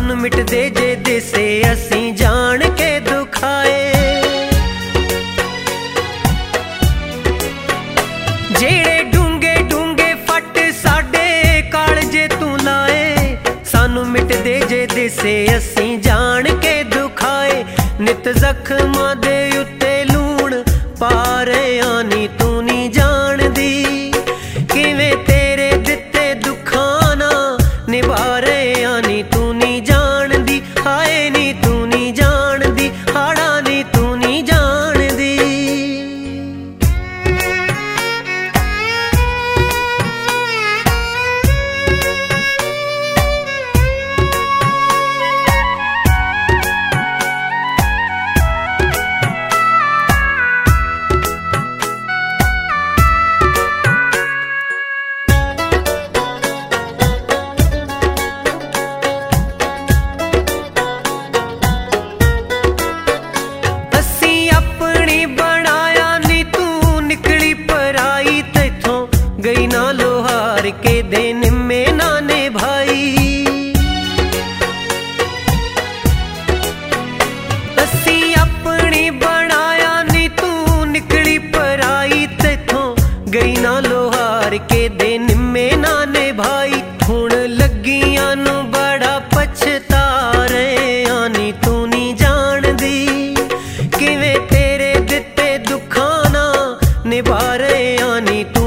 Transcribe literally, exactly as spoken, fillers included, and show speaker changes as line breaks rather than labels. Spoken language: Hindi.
सानू मिट दे जे दिसे असी जान के दुखाए। जेड़े डूंगे डूंगे फट साडे कालजे तू लाए, सानू मिट दे जे दिसे असी जान के दुखाए। नित जख्मां दे उत्ते लूण पा रहे आनी तू नी जान दी, किवें तेरे दिते दुखां ना निभा रहे आनी तू नी जान दी। हाय नी तू नी जान दी, हाड़ा नी तू नी जान दी। गई ना लोहार के दिन में नाने भाई, असी अपनी बनाया नी तू निकली पराई तेथों। गई ना लोहार के दिन में नाने भाई, हुण लगियां नू बड़ा पछता रहे आनी तू नी जान दी, किवें तेरे दिते दुखां ना निभा रहे आनी तू